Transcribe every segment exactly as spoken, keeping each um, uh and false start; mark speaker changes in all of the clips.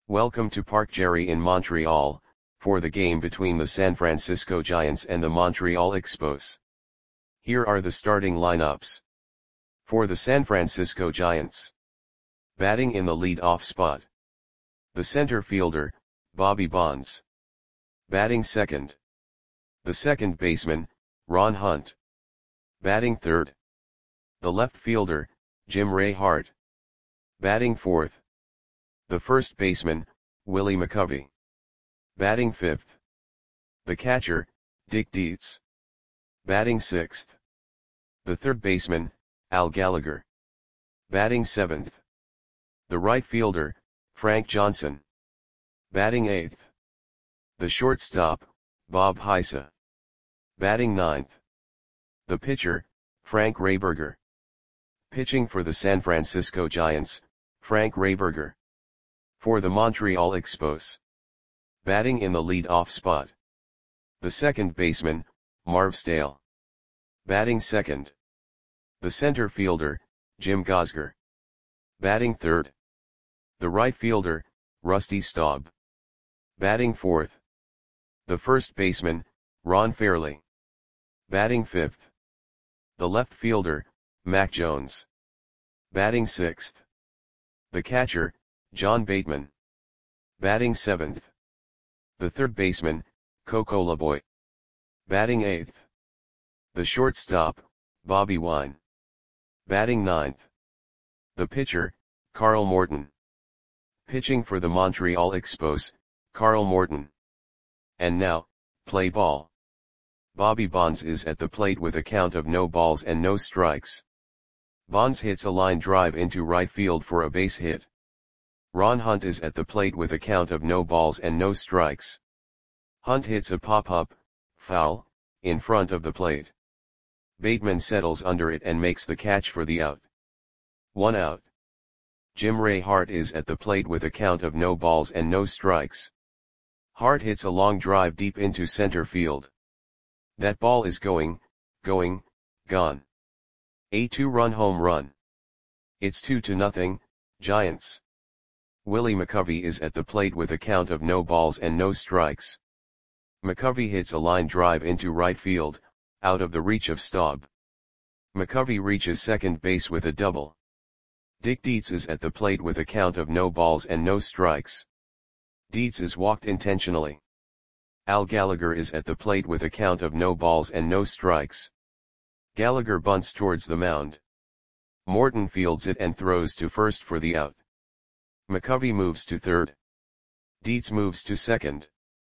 Speaker 1: Welcome to Parc Jerry in Montreal, for the game between the San Francisco Giants and the Montreal Expos. Here are the starting lineups. For the San Francisco Giants. Batting in the lead-off spot. The center fielder, Bobby Bonds. Batting second. The second baseman, Ron Hunt. Batting third. The left fielder, Jim Ray Hart. Batting fourth. The first baseman, Willie McCovey. Batting fifth. The catcher, Dick Dietz. Batting sixth. The third baseman, Al Gallagher. Batting seventh. The right fielder, Frank Johnson. Batting eighth. The shortstop, Bob Heise. Batting ninth. The pitcher, Frank Rehberger. Pitching for the San Francisco Giants, Frank Rehberger. For the Montreal Expos. Batting in the lead-off spot. The second baseman, Marv Stale. Batting second. The center fielder, Jim Gosger. Batting third. The right fielder, Rusty Staub. Batting fourth. The first baseman, Ron Fairly. Batting fifth. The left fielder, Mac Jones. Batting sixth. The catcher, John Bateman. Batting seventh. The third baseman, Coco LeBoy. Batting eighth. The shortstop, Bobby Wine. Batting ninth. The pitcher, Carl Morton. Pitching for the Montreal Expos, Carl Morton. And now, play ball. Bobby Bonds is at the plate with a count of no balls and no strikes. Bonds hits a line drive into right field for a base hit. Ron Hunt is at the plate with a count of no balls and no strikes. Hunt hits a pop-up, foul, in front of the plate. Bateman settles under it and makes the catch for the out. One out. Jim Ray Hart is at the plate with a count of no balls and no strikes. Hart hits a long drive deep into center field. That ball is going, going, gone. A two-run home run. It's two to nothing, Giants. Willie McCovey is at the plate with a count of no balls and no strikes. McCovey hits a line drive into right field, out of the reach of Staub. McCovey reaches second base with a double. Dick Dietz is at the plate with a count of no balls and no strikes. Dietz is walked intentionally. Al Gallagher is at the plate with a count of no balls and no strikes. Gallagher bunts towards the mound. Morton fields it and throws to first for the out. McCovey moves to third. Dietz moves to second.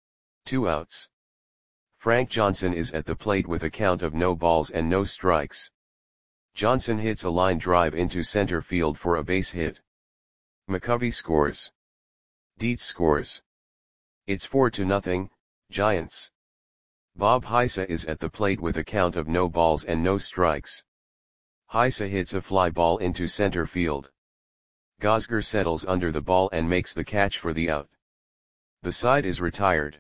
Speaker 1: Two outs. Frank Johnson is at the plate with a count of no balls and no strikes. Johnson hits a line drive into center field for a base hit. McCovey scores. Dietz scores. It's four to nothing, Giants. Bob Heise is at the plate with a count of no balls and no strikes. Heise hits a fly ball into center field. Gosger settles under the ball and makes the catch for the out. The side is retired.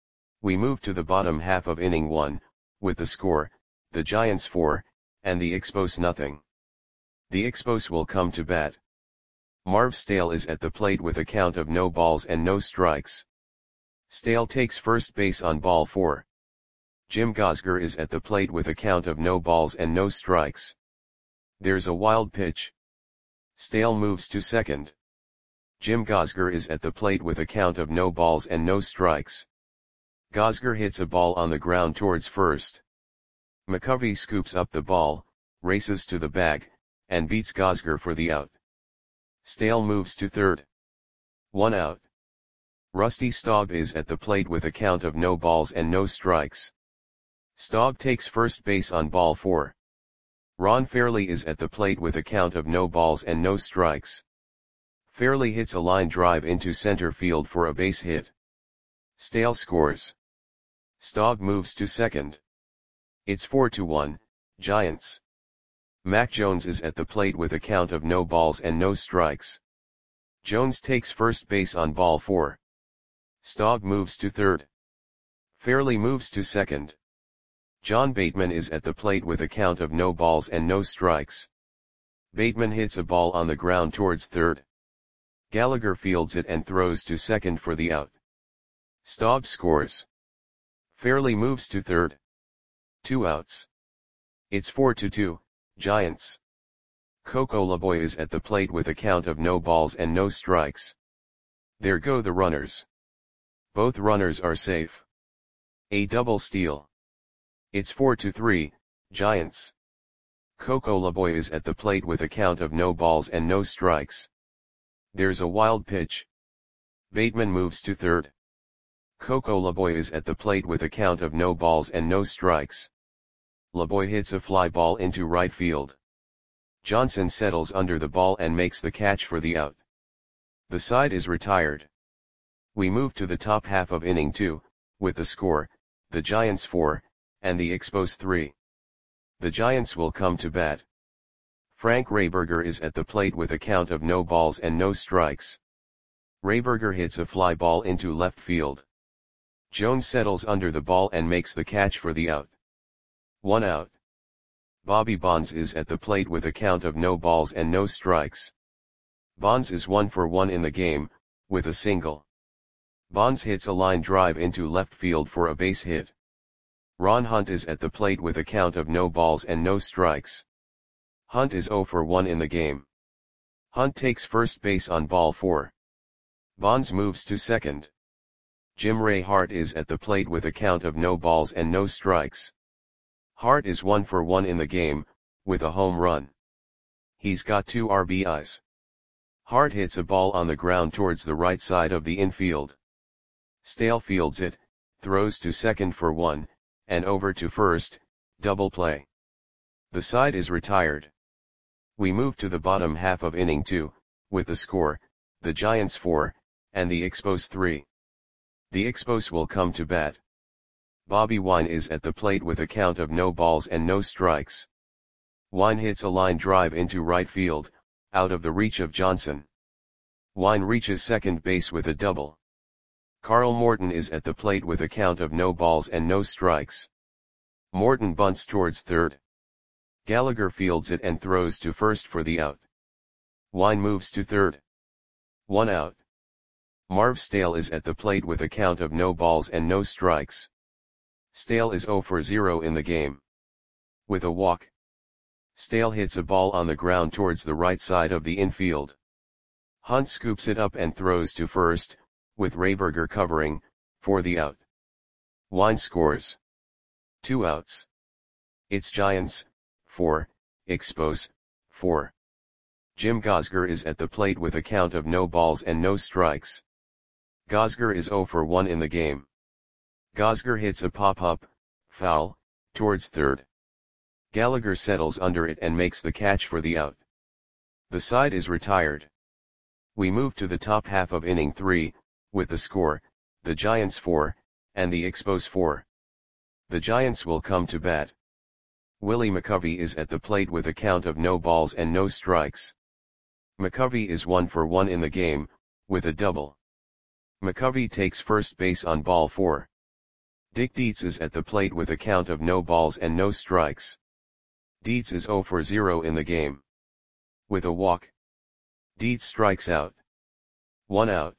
Speaker 1: We move to the bottom half of inning one, with the score, the Giants four, and the Expos nothing. The Expos will come to bat. Marv Stale is at the plate with a count of no balls and no strikes. Stale takes first base on ball four. Jim Gosger is at the plate with a count of no balls and no strikes. There's a wild pitch. Stale moves to second. Jim Gosger is at the plate with a count of no balls and no strikes. Gosger hits a ball on the ground towards first. McCovey scoops up the ball, races to the bag, and beats Gosger for the out. Stale moves to third. One out. Rusty Staub is at the plate with a count of no balls and no strikes. Staub takes first base on ball four. Ron Fairly is at the plate with a count of no balls and no strikes. Fairly hits a line drive into center field for a base hit. Stale scores. Staub moves to second. It's four to one, Giants. Mac Jones is at the plate with a count of no balls and no strikes. Jones takes first base on ball four. Staub moves to third. Fairly moves to second. John Bateman is at the plate with a count of no balls and no strikes. Bateman hits a ball on the ground towards third. Gallagher fields it and throws to second for the out. Staub scores. Fairley moves to third. Two outs. It's four to two, Giants. Coco Laboy is at the plate with a count of no balls and no strikes. There go the runners. Both runners are safe. A double steal. It's four to three, Giants. Coco Laboy is at the plate with a count of no balls and no strikes. There's a wild pitch. Bateman moves to third. Coco Laboy is at the plate with a count of no balls and no strikes. Laboy hits a fly ball into right field. Johnson settles under the ball and makes the catch for the out. The side is retired. We move to the top half of inning two, with the score, the Giants four, and the Expos three. The Giants will come to bat. Frank Rayberger is at the plate with a count of no balls and no strikes. Rayberger hits a fly ball into left field. Jones settles under the ball and makes the catch for the out. One out. Bobby Bonds is at the plate with a count of no balls and no strikes. Bonds is one for one in the game, with a single. Bonds hits a line drive into left field for a base hit. Ron Hunt is at the plate with a count of no balls and no strikes. Hunt is zero for one in the game. Hunt takes first base on ball four. Bonds moves to second. Jim Ray Hart is at the plate with a count of no balls and no strikes. Hart is one for one in the game, with a home run. He's got two R B Is. Hart hits a ball on the ground towards the right side of the infield. Stale fields it, throws to second for one, and over to first, double play. The side is retired. We move to the bottom half of inning two, with the score, the Giants four, and the Expos three. The Expos will come to bat. Bobby Wine is at the plate with a count of no balls and no strikes. Wine hits a line drive into right field, out of the reach of Johnson. Wine reaches second base with a double. Carl Morton is at the plate with a count of no balls and no strikes. Morton bunts towards third. Gallagher fields it and throws to first for the out. Wine moves to third. One out. Marv Stale is at the plate with a count of no balls and no strikes. Stale is zero for zero in the game. With a walk. Stale hits a ball on the ground towards the right side of the infield. Hunt scoops it up and throws to first, with Rayberger covering, for the out. Wine scores. Two outs. It's Giants, four, Expos, four. Jim Gosger is at the plate with a count of no balls and no strikes. Gosger is zero for one in the game. Gosger hits a pop-up, foul, towards third. Gallagher settles under it and makes the catch for the out. The side is retired. We move to the top half of inning three, with the score, the Giants four, and the Expos four. The Giants will come to bat. Willie McCovey is at the plate with a count of no balls and no strikes. McCovey is one for one in the game, with a double. McCovey takes first base on ball four. Dick Dietz is at the plate with a count of no balls and no strikes. Dietz is zero for zero in the game. With a walk. Dietz strikes out. One out.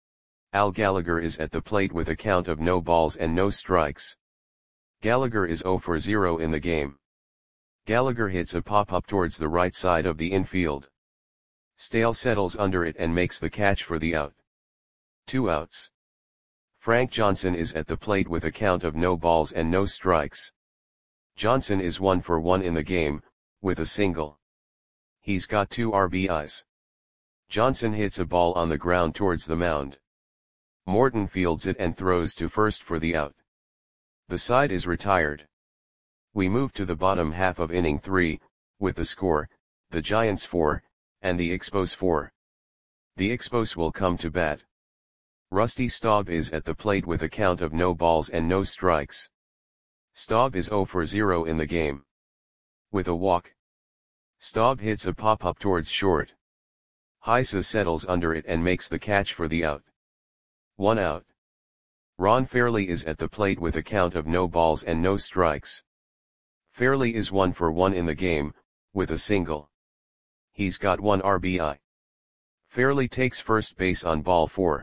Speaker 1: Al Gallagher is at the plate with a count of no balls and no strikes. Gallagher is zero for zero in the game. Gallagher hits a pop-up towards the right side of the infield. Stale settles under it and makes the catch for the out. Two outs. Frank Johnson is at the plate with a count of no balls and no strikes. Johnson is one for one in the game, with a single. He's got two R B Is. Johnson hits a ball on the ground towards the mound. Morton fields it and throws to first for the out. The side is retired. We move to the bottom half of inning three, with the score, the Giants four, and the Expos four. The Expos will come to bat. Rusty Staub is at the plate with a count of no balls and no strikes. Staub is zero for zero in the game. With a walk. Staub hits a pop-up towards short. Heisa settles under it and makes the catch for the out. One out. Ron Fairley is at the plate with a count of no balls and no strikes. Fairley is one for one in the game, with a single. He's got one R B I. Fairley takes first base on ball four.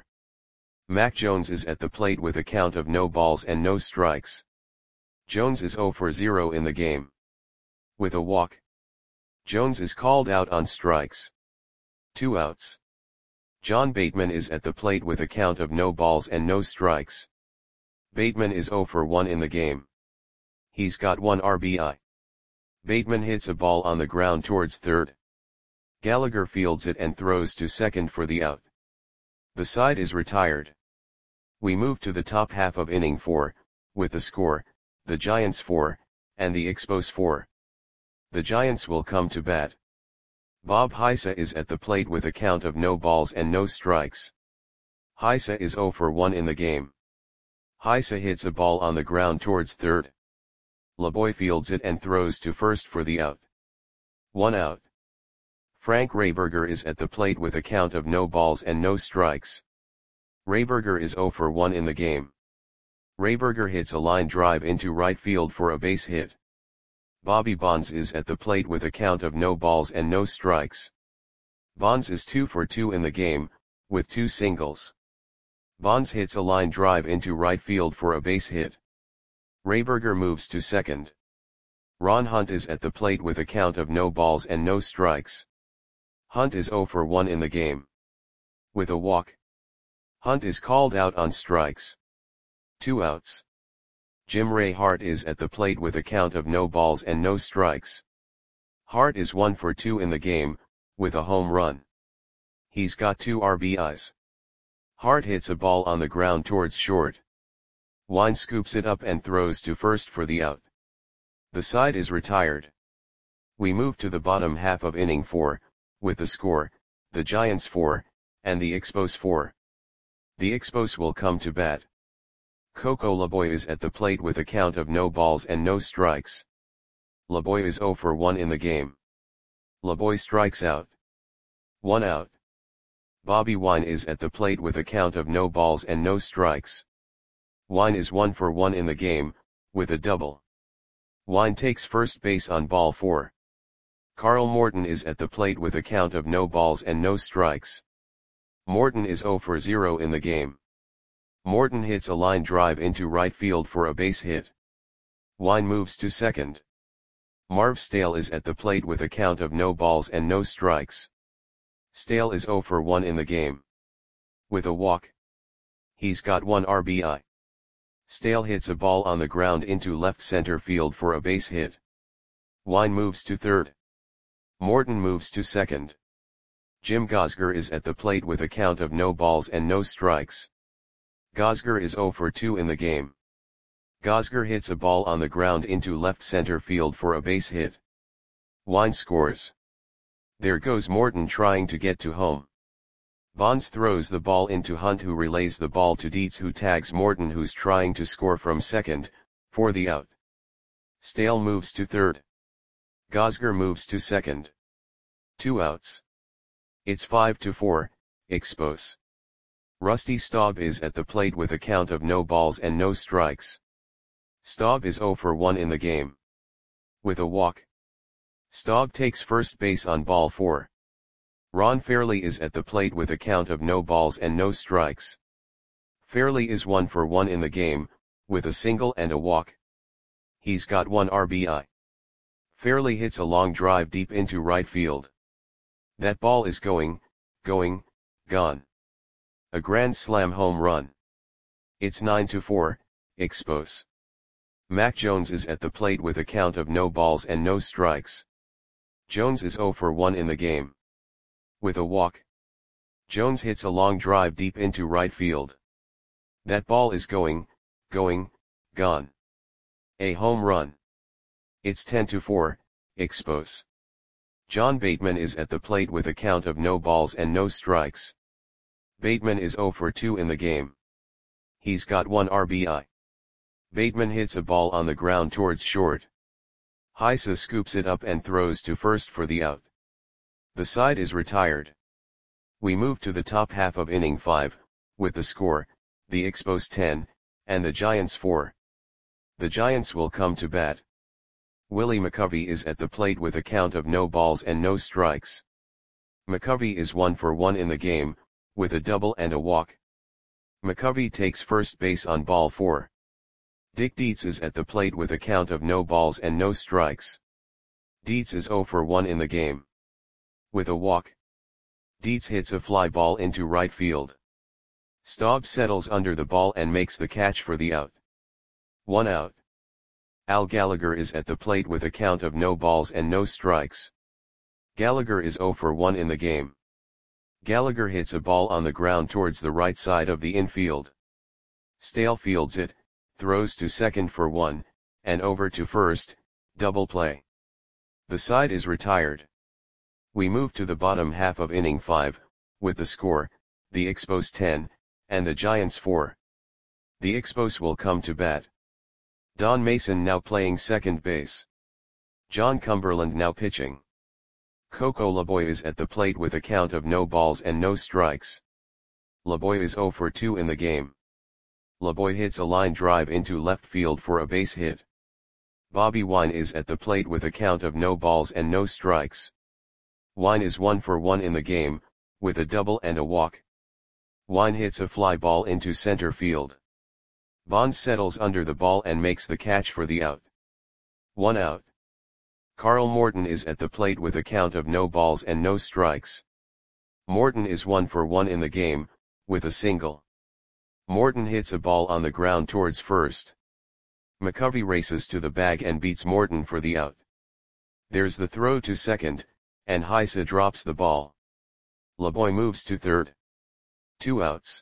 Speaker 1: Mac Jones is at the plate with a count of no balls and no strikes. Jones is zero for zero in the game. With a walk, Jones is called out on strikes. Two outs. John Bateman is at the plate with a count of no balls and no strikes. Bateman is zero for one in the game. He's got one R B I. Bateman hits a ball on the ground towards third. Gallagher fields it and throws to second for the out. The side is retired. We move to the top half of inning four, with the score, the Giants four, and the Expos four. The Giants will come to bat. Bob Heisa is at the plate with a count of no balls and no strikes. Heisa is zero for one in the game. Heisa hits a ball on the ground towards third. LeBoy fields it and throws to first for the out. One out. Frank Rayberger is at the plate with a count of no balls and no strikes. Rayberger is zero for one in the game. Rayberger hits a line drive into right field for a base hit. Bobby Bonds is at the plate with a count of no balls and no strikes. Bonds is two for two in the game, with two singles. Bonds hits a line drive into right field for a base hit. Rayberger moves to second. Ron Hunt is at the plate with a count of no balls and no strikes. Hunt is zero for one in the game. With a walk, Hunt is called out on strikes. Two outs. Jim Ray Hart is at the plate with a count of no balls and no strikes. Hart is one for two in the game, with a home run. He's got two R B Is. Hart hits a ball on the ground towards short. Wine scoops it up and throws to first for the out. The side is retired. We move to the bottom half of inning four, with the score, the Giants four, and the Expos four. The Expos will come to bat. Coco LeBoy is at the plate with a count of no balls and no strikes. LeBoy is zero for one in the game. LeBoy strikes out. One out. Bobby Wine is at the plate with a count of no balls and no strikes. Wine is one for one in the game, with a double. Wine takes first base on ball four. Carl Morton is at the plate with a count of no balls and no strikes. Morton is zero for zero in the game. Morton hits a line drive into right field for a base hit. Wine moves to second. Marv Stale is at the plate with a count of no balls and no strikes. Stale is zero for one in the game. With a walk, he's got one R B I. Stale hits a ball on the ground into left center field for a base hit. Wine moves to third. Morton moves to second. Jim Gosger is at the plate with a count of no balls and no strikes. Gosger is zero for two in the game. Gosger hits a ball on the ground into left center field for a base hit. Wine scores. There goes Morton trying to get to home. Bonds throws the ball into Hunt, who relays the ball to Dietz, who tags Morton, who's trying to score from second, for the out. Stale moves to third. Gosger moves to second. Two outs. It's five to four, Expos. Rusty Staub is at the plate with a count of no balls and no strikes. Staub is zero for one in the game. With a walk, Staub takes first base on ball four. Ron Fairley is at the plate with a count of no balls and no strikes. Fairley is one for one in the game, with a single and a walk. He's got one R B I. Fairley hits a long drive deep into right field. That ball is going, going, gone. A grand slam home run. It's nine to four, Expos. Mac Jones is at the plate with a count of no balls and no strikes. Jones is zero for one in the game. With a walk, Jones hits a long drive deep into right field. That ball is going, going, gone. A home run. It's ten to four, Expos. John Bateman is at the plate with a count of no balls and no strikes. Bateman is zero for two in the game. He's got one R B I. Bateman hits a ball on the ground towards short. Heisa scoops it up and throws to first for the out. The side is retired. We move to the top half of inning five, with the score, the Expos ten, and the Giants four. The Giants will come to bat. Willie McCovey is at the plate with a count of no balls and no strikes. McCovey is one for one in the game, with a double and a walk. McCovey takes first base on ball four. Dick Dietz is at the plate with a count of no balls and no strikes. Dietz is zero for one in the game. With a walk. Dietz hits a fly ball into right field. Staub settles under the ball and makes the catch for the out. One out. Al Gallagher is at the plate with a count of no balls and no strikes. Gallagher is zero for one in the game. Gallagher hits a ball on the ground towards the right side of the infield. Stale fields it, throws to second for one, and over to first, double play. The side is retired. We move to the bottom half of inning five, with the score, the Expos ten, and the Giants four. The Expos will come to bat. Don Mason now playing second base. John Cumberland now pitching. Coco Laboy is at the plate with a count of no balls and no strikes. Laboy is zero for two in the game. Laboy hits a line drive into left field for a base hit. Bobby Wine is at the plate with a count of no balls and no strikes. Wine is one for one in the game, with a double and a walk. Wine hits a fly ball into center field. Bonds settles under the ball and makes the catch for the out. One out. Carl Morton is at the plate with a count of no balls and no strikes. Morton is one for one in the game, with a single. Morton hits a ball on the ground towards first. McCovey races to the bag and beats Morton for the out. There's the throw to second, and Heise drops the ball. Laboy moves to third. Two outs.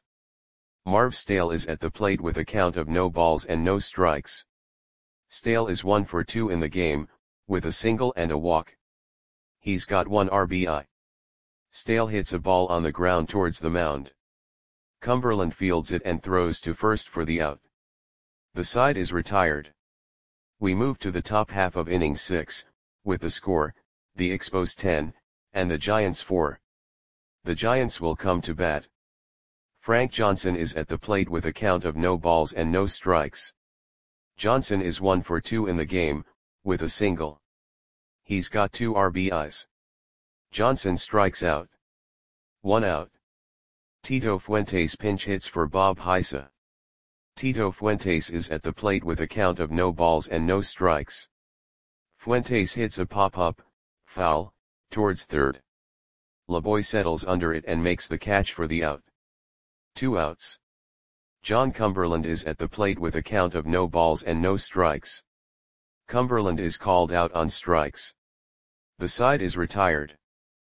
Speaker 1: Marv Stale is at the plate with a count of no balls and no strikes. Stale is one for two in the game, with a single and a walk. He's got one R B I. Stale hits a ball on the ground towards the mound. Cumberland fields it and throws to first for the out. The side is retired. We move to the top half of inning six, with the score, the Expos ten, and the Giants four. The Giants will come to bat. Frank Johnson is at the plate with a count of no balls and no strikes. Johnson is one for two in the game, with a single. He's got two R B Is. Johnson strikes out. One out. Tito Fuentes pinch hits for Bob Heise. Tito Fuentes is at the plate with a count of no balls and no strikes. Fuentes hits a pop-up, foul, towards third. Laboy settles under it and makes the catch for the out. Two outs. John Cumberland is at the plate with a count of no balls and no strikes. Cumberland is called out on strikes. The side is retired.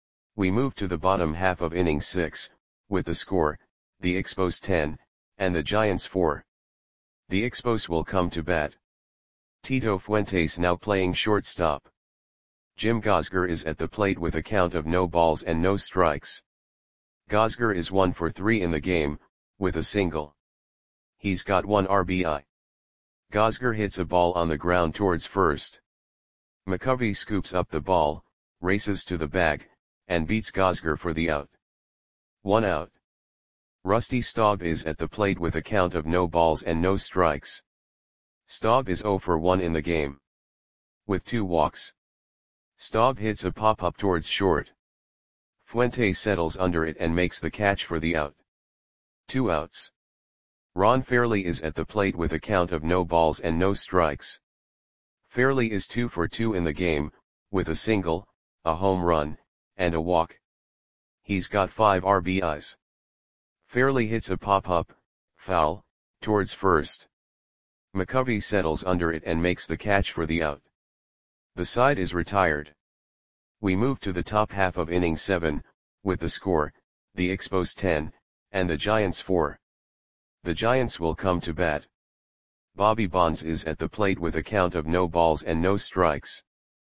Speaker 1: We move to the bottom half of inning six, with the score, the Expos ten, and the Giants four. The Expos will come to bat. Tito Fuentes now playing shortstop. Jim Gosger is at the plate with a count of no balls and no strikes. Gosger is one for three in the game, with a single. He's got one R B I. Gosger hits a ball on the ground towards first. McCovey scoops up the ball, races to the bag, and beats Gosger for the out. One out. Rusty Staub is at the plate with a count of no balls and no strikes. Staub is zero for one in the game. With two walks. Staub hits a pop-up towards short. Fuentes settles under it and makes the catch for the out. Two outs. Ron Fairley is at the plate with a count of no balls and no strikes. Fairley is two for two in the game, with a single, a home run, and a walk. He's got five R B Is. Fairley hits a pop-up, foul, towards first. McCovey settles under it and makes the catch for the out. The side is retired. We move to the top half of inning seven, with the score, the Expos ten, and the Giants four. The Giants will come to bat. Bobby Bonds is at the plate with a count of no balls and no strikes.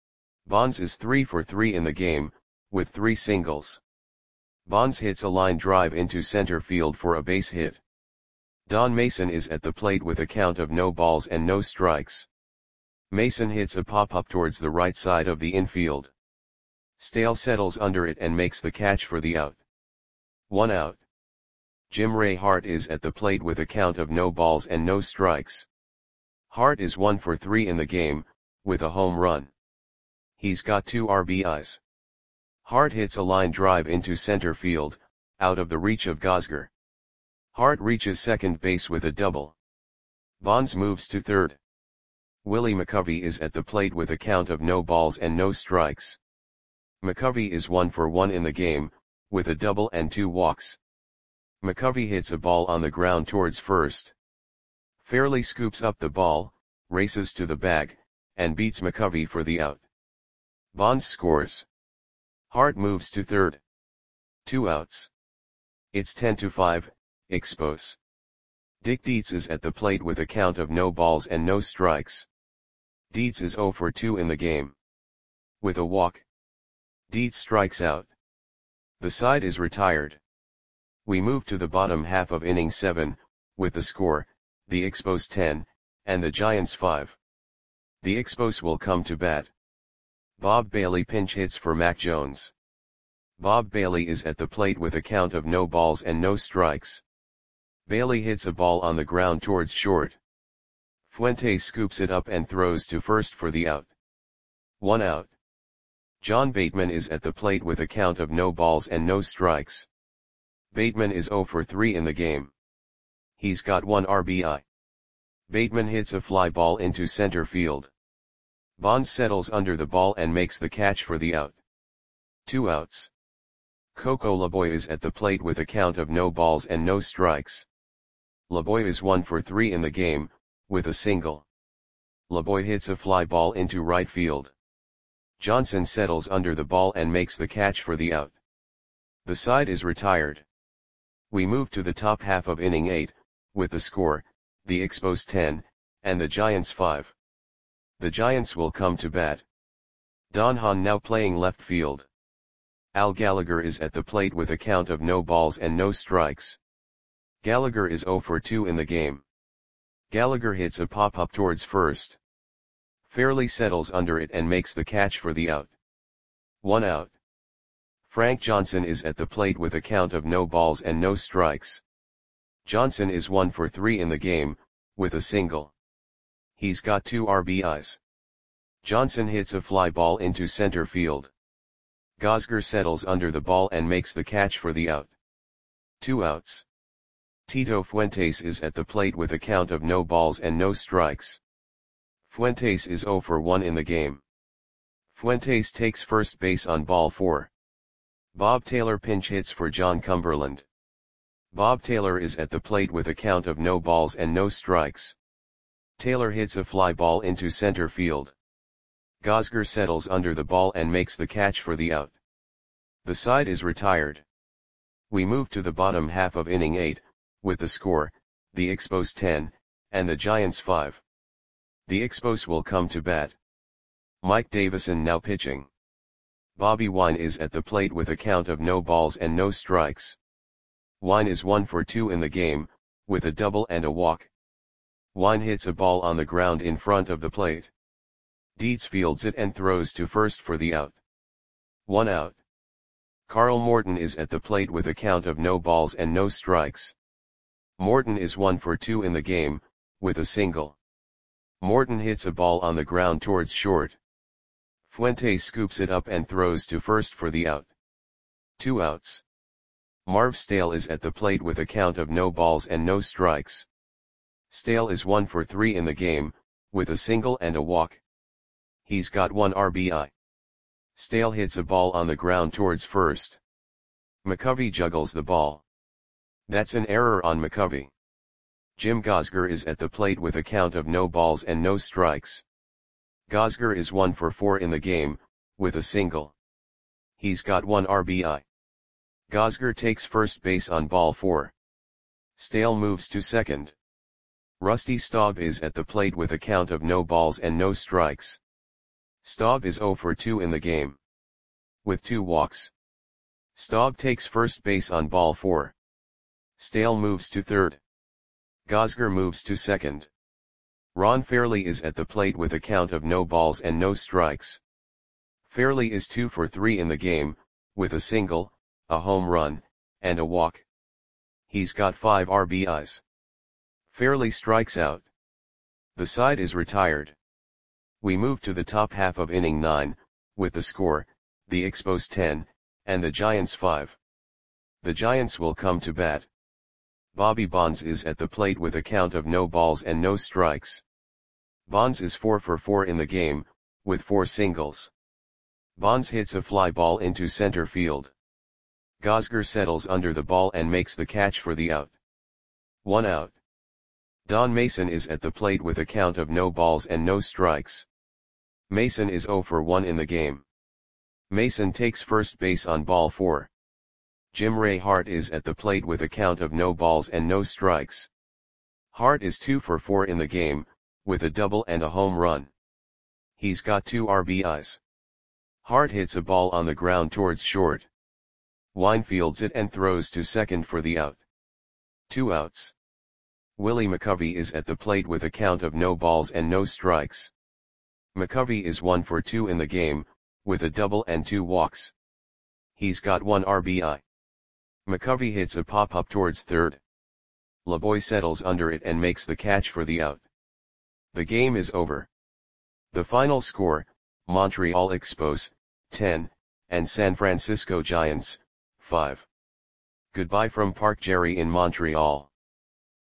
Speaker 1: Bonds is three for three in the game, with three singles. Bonds hits a line drive into center field for a base hit. Don Mason is at the plate with a count of no balls and no strikes. Mason hits a pop-up towards the right side of the infield. Stale settles under it and makes the catch for the out. One out. Jim Ray Hart is at the plate with a count of no balls and no strikes. Hart is one for three in the game, with a home run. He's got two R B Is. Hart hits a line drive into center field, out of the reach of Gosger. Hart reaches second base with a double. Bonds moves to third. Willie McCovey is at the plate with a count of no balls and no strikes. McCovey is one for one in the game, with a double and two walks. McCovey hits a ball on the ground towards first. Fairley scoops up the ball, races to the bag, and beats McCovey for the out. Bonds scores. Hart moves to third. Two outs. It's ten to five, Expos. Dick Dietz is at the plate with a count of no balls and no strikes. Dietz is zero for two in the game. With a walk. Dietz strikes out. The side is retired. We move to the bottom half of inning seven, with the score, the Expos ten, and the Giants five. The Expos will come to bat. Bob Bailey pinch hits for Mac Jones. Bob Bailey is at the plate with a count of no balls and no strikes. Bailey hits a ball on the ground towards short. Fuentes scoops it up and throws to first for the out. One out. John Bateman is at the plate with a count of no balls and no strikes. Bateman is zero for three in the game. He's got one R B I. Bateman hits a fly ball into center field. Bonds settles under the ball and makes the catch for the out. Two outs. Coco Laboy is at the plate with a count of no balls and no strikes. Laboy is one for three in the game, with a single. Laboy hits a fly ball into right field. Johnson settles under the ball and makes the catch for the out. The side is retired. We move to the top half of inning eight, with the score, the Expos ten, and the Giants five. The Giants will come to bat. Don Hahn now playing left field. Al Gallagher is at the plate with a count of no balls and no strikes. Gallagher is zero for two in the game. Gallagher hits a pop-up towards first. Fairley settles under it and makes the catch for the out. One out. Frank Johnson is at the plate with a count of no balls and no strikes. Johnson is one for three in the game, with a single. He's got two R B Is. Johnson hits a fly ball into center field. Gosger settles under the ball and makes the catch for the out. Two outs. Tito Fuentes is at the plate with a count of no balls and no strikes. Fuentes is zero for one in the game. Fuentes takes first base on ball four. Bob Taylor pinch hits for John Cumberland. Bob Taylor is at the plate with a count of no balls and no strikes. Taylor hits a fly ball into center field. Gosger settles under the ball and makes the catch for the out. The side is retired. We move to the bottom half of inning eight, with the score, the Expos ten, and the Giants five. The Expos will come to bat. Mike Davison now pitching. Bobby Wine is at the plate with a count of no balls and no strikes. Wine is one for two in the game, with a double and a walk. Wine hits a ball on the ground in front of the plate. Dietz fields it and throws to first for the out. One out. Carl Morton is at the plate with a count of no balls and no strikes. Morton is one for two in the game, with a single. Morton hits a ball on the ground towards short. Fuentes scoops it up and throws to first for the out. Two outs. Marv Stale is at the plate with a count of no balls and no strikes. Stale is one for three in the game, with a single and a walk. He's got one R B I. Stale hits a ball on the ground towards first. McCovey juggles the ball. That's an error on McCovey. Jim Gosger is at the plate with a count of no balls and no strikes. Gosger is one for four in the game, with a single. He's got one R B I. Gosger takes first base on ball four. Stale moves to second. Rusty Staub is at the plate with a count of no balls and no strikes. Staub is zero for two in the game. With two walks. Staub takes first base on ball four. Stale moves to third. Gosger moves to second. Ron Fairley is at the plate with a count of no balls and no strikes. Fairley is two for three in the game, with a single, a home run, and a walk. He's got five R B Is. Fairley strikes out. The side is retired. We move to the top half of inning nine, with the score, the Expos ten, and the Giants five. The Giants will come to bat. Bobby Bonds is at the plate with a count of no balls and no strikes. Bonds is four for four in the game, with four singles. Bonds hits a fly ball into center field. Gosger settles under the ball and makes the catch for the out. One out. Don Mason is at the plate with a count of no balls and no strikes. Mason is zero for one in the game. Mason takes first base on ball four. Jim Ray Hart is at the plate with a count of no balls and no strikes. Hart is two for four in the game, with a double and a home run. He's got two R B Is. Hart hits a ball on the ground towards short. Wine fields it and throws to second for the out. Two outs. Willie McCovey is at the plate with a count of no balls and no strikes. McCovey is one for two in the game, with a double and two walks. He's got one R B I. McCovey hits a pop-up towards third. LeBoy settles under it and makes the catch for the out. The game is over. The final score, Montreal Expos, ten, and San Francisco Giants, five. Goodbye from Park Jerry in Montreal.